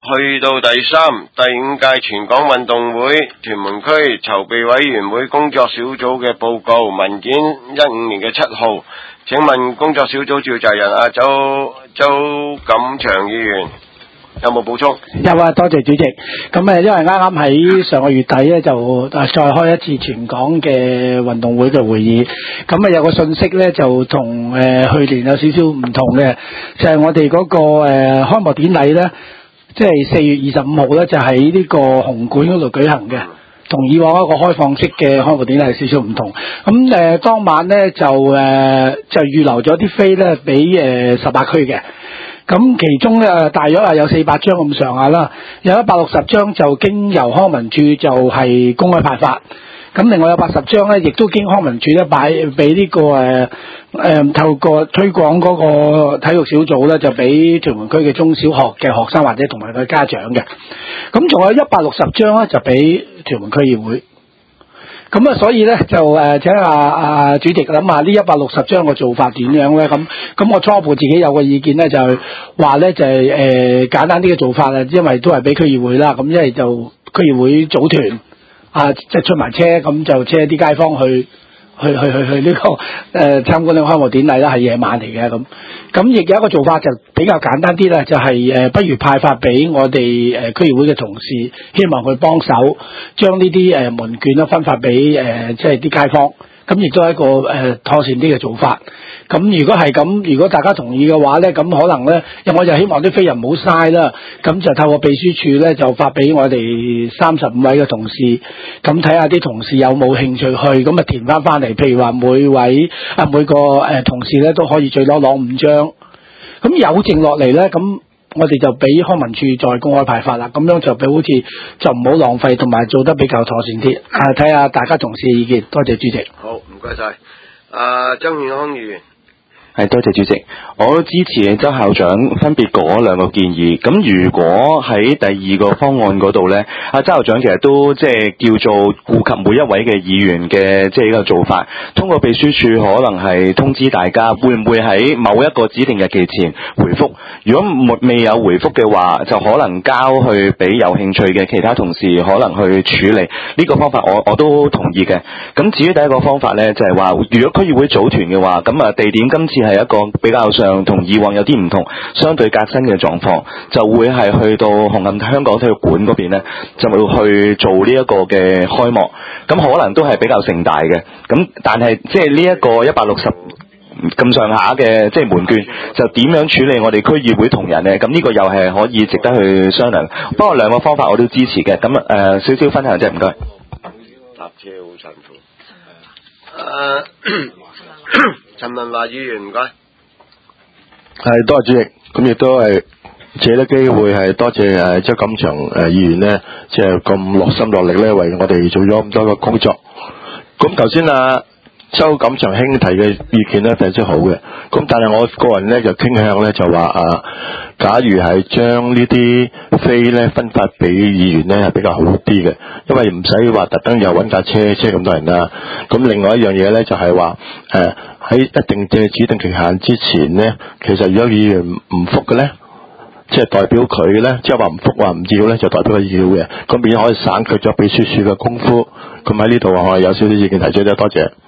去到第5屆全港運動會屯門區籌備委員會工作小組嘅報告文件15年嘅7號，請問工作小組召集人阿周錦祥議員有冇補充？ 有啊，多謝主席。咁因為啱啱喺上個月底咧就再開一次全港嘅運動會嘅會議，咁有個信息咧就同去年有少少唔同嘅，就係我哋嗰個開幕典禮咧，即係4月25號咧就喺呢個紅館嗰度舉行嘅，同以往一個開放式嘅開幕典禮少少唔同。咁當晚咧就預留咗啲飛咧俾18區嘅。咁其中咧大約有400張咁上下啦，有160張就經由康文署就係公開派發，咁另外有80張咧亦都經康文署咧擺俾呢個透過推廣嗰個體育小組咧就俾屯門區嘅中小學嘅學生或者同埋佢家長嘅，咁仲有160張咧就俾屯門區議會。咁所以咧就請主席諗下呢160張嘅做法點樣咧？咁我初步自己有個意見咧，就係話咧就係簡單啲嘅做法啊，因為都係俾區議會啦。咁因為就區議會組團即係出埋車，咁就車啲街坊去呢個參觀呢個開幕典禮啦，係夜晚嚟嘅咁亦有一個做法就比較簡單啲啦，就係不如派發俾我哋區議會嘅同事，希望佢幫手將呢啲門券咧分發俾即係啲街坊，咁亦都係一個妥善啲嘅做法。咁如果係咁，如果大家同意嘅話咧，咁可能咧，我就希望啲飛人唔好嘥啦，咁就透過秘書處咧就發俾我哋35位嘅同事，咁睇下啲同事有冇興趣去，咁填翻嚟，譬如話每個同事咧都可以最多攞5張，咁有剩落嚟咧，咁我哋就俾康文署再公開派發啦，咁樣就好似就唔好浪費，同埋做得比較妥善啲。睇下大家同事嘅意見，多謝主席。 好，唔該晒。曾健康議員。 係，多謝主席，我都支持周校長分別嗰兩個建議。咁如果喺第2個方案嗰度呢，周校長其實都即係叫做顧及每一位嘅議員嘅即係呢個做法，通過秘書處可能係通知大家，會唔會喺某一個指定日期前回覆？如果未有回覆嘅話，就可能交去俾有興趣嘅其他同事可能去處理。呢個方法我都同意嘅。咁至於第一個方法呢，就係話如果區議會組團嘅話，咁地點今次係一個比較上同以往有啲唔同，相對革新嘅狀況，就會係去到紅磡香港體育館嗰邊呢，就會去做呢一個嘅開幕。咁可能都係比較盛大嘅。咁但係即係呢一個160咁上下嘅即係門券，就點樣處理我哋區議會同仁呢？咁呢個又係可以值得去商量。不過兩個方法我都支持嘅。咁少少分享啫，唔該。 搭車好辛苦。陳文華議員唔該。 係，多謝主席。咁亦都係借得機會係多謝周錦祥議員呢，即係咁落心落力咧，為我哋做咗咁多個工作。咁頭先周錦祥兄提嘅意見咧，非常之好嘅。咁但係我個人咧就傾向咧就話假如係將呢啲飛咧分發俾議員咧係比較好啲嘅，因為唔使話特登又揾架車咁多人啦。咁另外一樣嘢咧就係話喺一定嘅指定期限之前咧，其實如果議員唔復嘅咧，即係代表佢咧，即係話唔復話唔要咧，就代表佢要嘅。咁變咗可以省卻咗秘書處嘅功夫。咁喺呢度我有少少意見提出啫，多謝。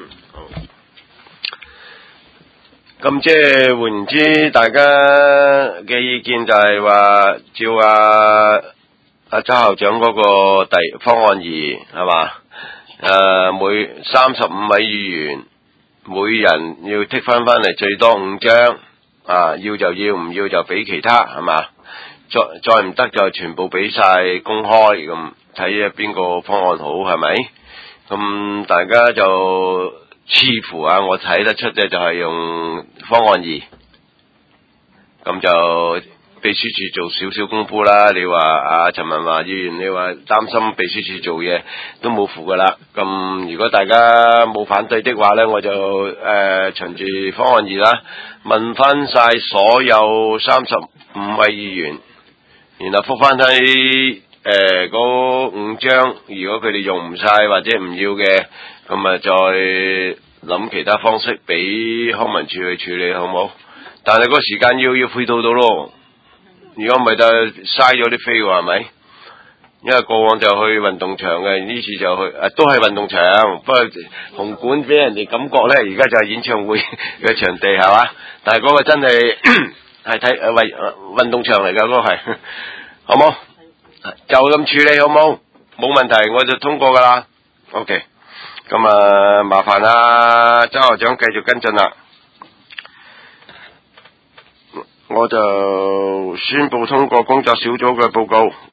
咁即係換言之，大家嘅意見就係話照阿周校長嗰個方案2係嘛？每35位議員，每人要剔翻嚟最多5張，要就要，唔要就俾其他係嘛？再唔得就全部俾晒公開，咁睇下邊個方案好係咪？咁大家就。似乎我睇得出嘅就係用方案2，咁就秘書處做少少功夫啦。你話陳文華議員，你話擔心秘書處做嘢都冇符噶啦。咁如果大家冇反對的話呢，我就循住方案2啦，問翻晒所有35位議員，然後覆翻睇嗰5張，如果佢哋用唔晒或者唔要嘅。咁再諗其他方式俾康文署去處理好冇？但係個時間要配套到咯， 如果唔係就嘥咗啲飛喎，係咪？因為過往就去運動場嘅，呢次就去都係運動場，不過紅館俾人哋感覺咧，而家就係演唱會嘅場地係嘛？但係嗰個真係係睇為運動場嚟㗎，嗰個係好冇？就咁處理好冇？冇問題，我就通過㗎啦。OK， 咁啊麻煩啦，周校長繼續跟進啦。我就宣布通過工作小組嘅報告。